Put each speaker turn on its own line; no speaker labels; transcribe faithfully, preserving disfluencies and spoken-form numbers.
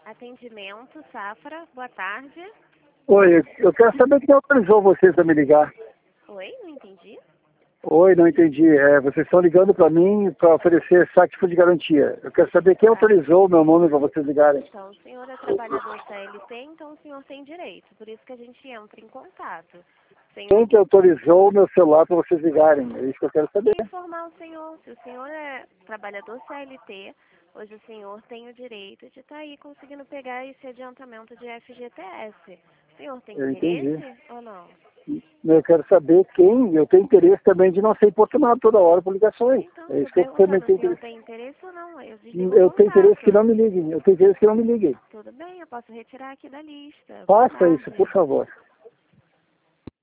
Atendimento, Safra, boa tarde.
Oi, eu quero saber quem autorizou vocês a me ligar.
Oi, não entendi.
Oi, não entendi. É, vocês estão ligando para mim para oferecer saque de garantia. Eu quero saber quem autorizou o meu nome para vocês ligarem.
Então, o senhor é trabalhador C L T, então o senhor tem direito. Por isso que a gente entra em contato. Senhor...
Quem que autorizou o meu celular para vocês ligarem? É isso que eu quero saber.
Informar o senhor. Se o senhor é trabalhador C L T, hoje o senhor tem o direito de estar aí conseguindo pegar esse adiantamento de F G T S. O senhor tem
Eu
interesse
entendi.
ou não?
Eu quero saber quem. Eu tenho interesse também de não ser importunado toda hora por ligações.
Então,
É isso
estou
que eu também
perguntando,
tenho
o senhor
interesse.
tem interesse ou não? Eu desligo o
Eu tenho interesse que
contato.
não me liguem. Eu tenho interesse que não me liguem.
Tudo bem, eu posso retirar aqui da lista. Boa
Faça isso,
tarde.
por favor.